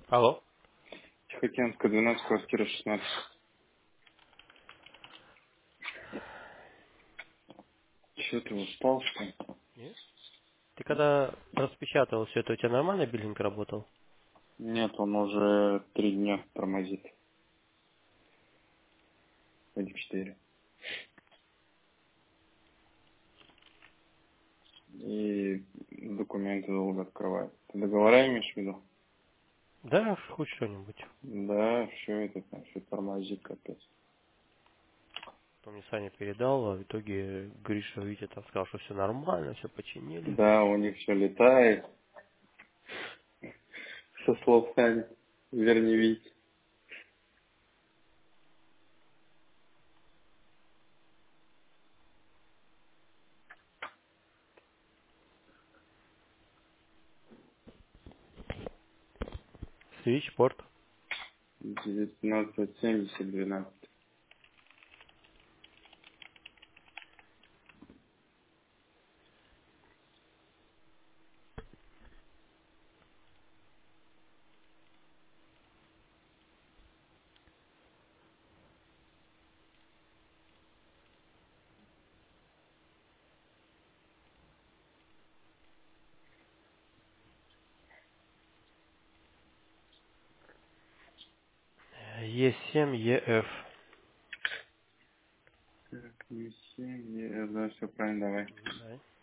Алло? Тихоокеанская, 12, квартира 16. Че ты устал, что ли? Нет. Ты когда распечатал все это, у тебя нормально биллинг работал? Нет, он уже 3 дня тормозит. Или 4. И документы долго открывает. Ты договора имеешь в виду? Да, хоть что-нибудь. Да, все это там, все тормозит, капец. Он мне Саня передал, а в итоге Гриша, Витя там сказал, что все нормально, все починили. Да, у них все летает. Со слов Сани. Верни Вить. Свич, порт. 1970 12. Е7, ЕФ. Так, не 7, да, все правильно, давай. Да.